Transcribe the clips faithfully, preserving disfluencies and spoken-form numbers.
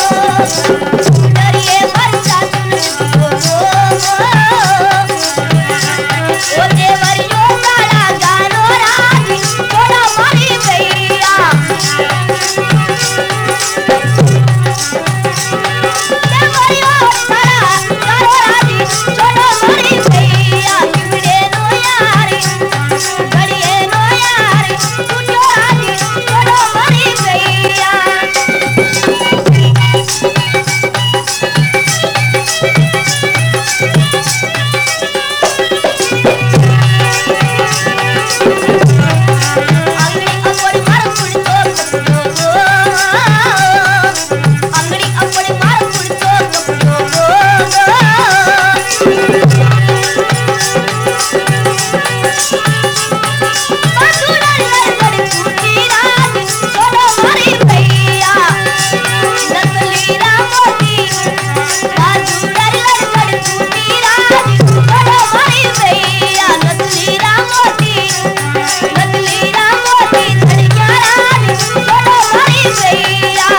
डरिए बच्चा सुन लियो ओ देवरियो काला गानो राजी छोड़ो मारी भैया देवरियो काला गानो राजी छोड़ो मारी भैया किवड़े नो यारी डरिए नो यारी तुझो राजी छोड़ो मारी भैया अंगड़ी अपड़ मार पुड़तो कपड़ो अंगड़ी अपड़ मार पुड़तो कपड़ो बाजुड़ा लड़ टूटी राज छोड़ो मारी भैया नकली रामोती बाजुड़ा लड़ टूटी राज छोड़ो मारी भैया नकली रामोती नकली रामोती धड़िया राज छोड़ो मारी भैया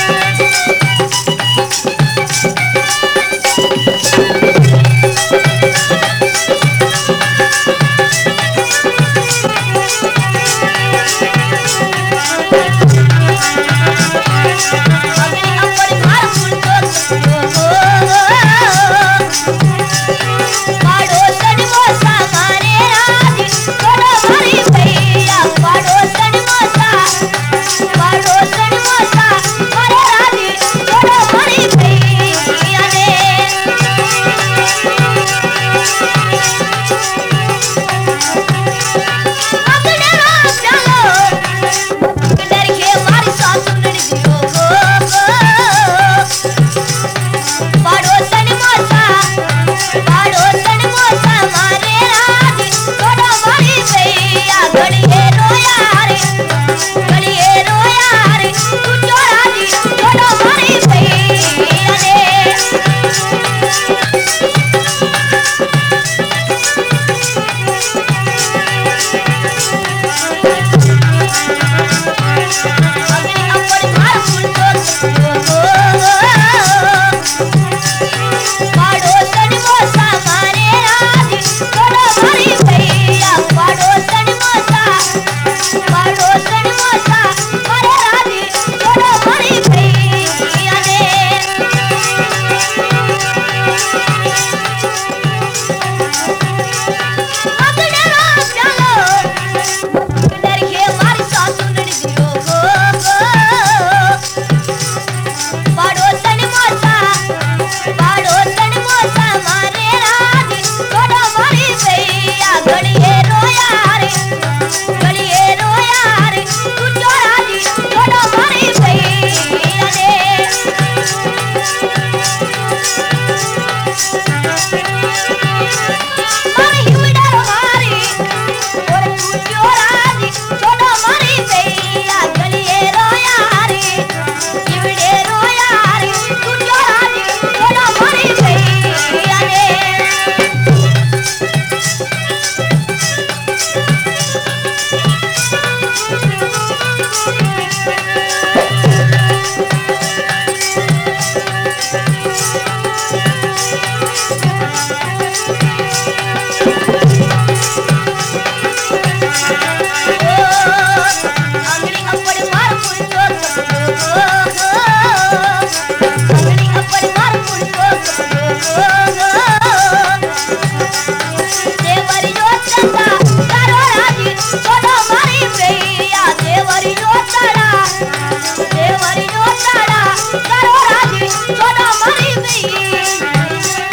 अंगड़ी अपड़ मार पुड़तो पाड़ोसन मोसा मारे राज छोड़ो मारी भैया पाड़ोसन मोसा पाड़ोसन मोसा मारे राज छोड़ो मारी भैया रे अगने राम चलो डर के मारी सासु नड़ियो पाड़ोसन मोसा पाड़ोसन मोसा मारे राज छोड़ो मारी भैया घड़िए रो यारी घड़िए रो यारी तुझो राजी छोड़ो मारी भैया रे अंगड़ी अपड़ मार पुड़तो पाड़ोसन मोसा मारे राज छोड़ो मारी भैया पाड़ोसन मोसा पाड़ोसन मोसा मारे राज छोड़ो मारी भैया रे अगने राम चलो डर के मारी सासु नड़ियो पाड़ोसन मोसा पाड़ोसन मोसा मारे राज छोड़ो मारी भैया घड़िए रो यारी घड़िए रो यारी तुझो राजी छोड़ो मारी भैया रे मारी हिवड़ा मारी और तुझो राजी छोड़ो मारी भैया घड़िए रो यारी हिवड़े रो यारी तुझो राजी छोड़ो मारी भैया रे